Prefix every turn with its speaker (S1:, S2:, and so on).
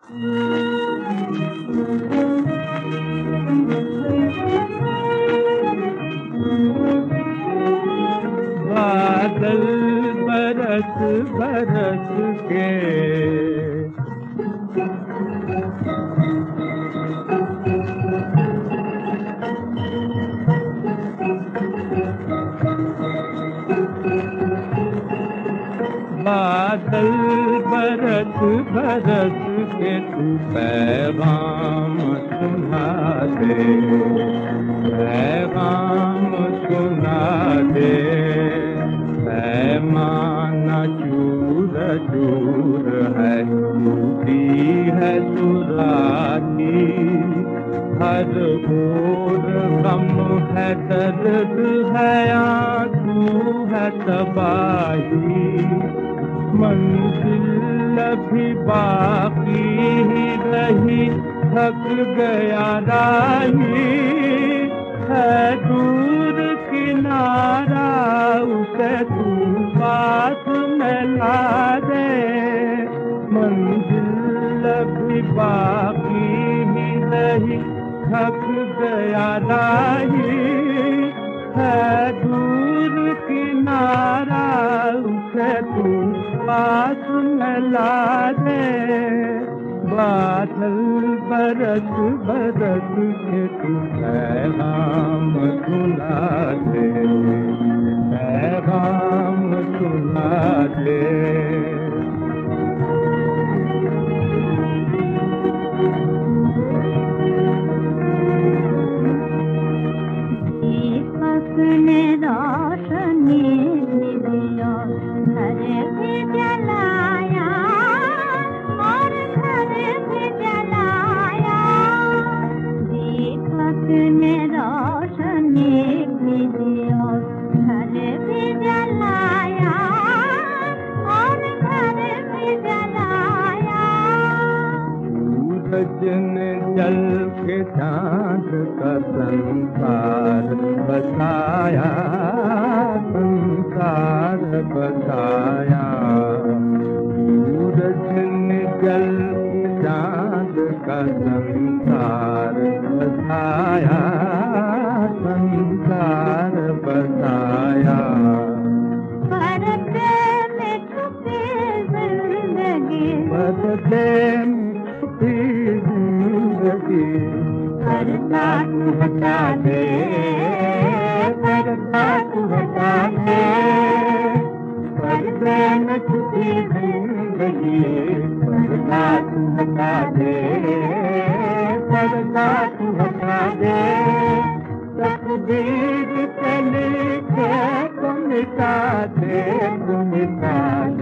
S1: बादल बरस बरस के बादल बरस बरस के तू पैगाम सुना दे, पैगाम सुना दे। पैमाना चूर चूर है, टूटी है सुराही, हर ओर गम है, दर्द है, आंसू है, तबाही। मंजिल अभी बाकी ही रही, थक गया राही। है दूर किनारा, उसे तू पास में ला दे। मंजिल अभी बाकी ही रही, थक गया राही। है दूर किनारा, उसे तू पास में ला दे। बादल बरस बरस के तू पैगाम सुना दे, पैगाम सुना दे।
S2: ने रोशनी दिया, घर भी जलाया और घर भी जलाया। दीपक ने रोशनी दिया, घर भी जलाया और घर भी जलाया।
S1: सूरज ने जल के चांद का संसार बसाया, संसार बसाया। सूरज ने जल के चांद का संसार बसाया, संसार बसाया।
S2: पर्दे में छुपी जिंदगी,
S1: पर्दे में छुपी जिंदगी। पर्दा तू हटा दे, पर्दा तू हटा दे। पर्दे में छुपी जिंदगी, पर्दा तू हटा दे, पर्दा तू हटा दे। तकदीर से लिखे तुम मिटा दे, तुम मिटा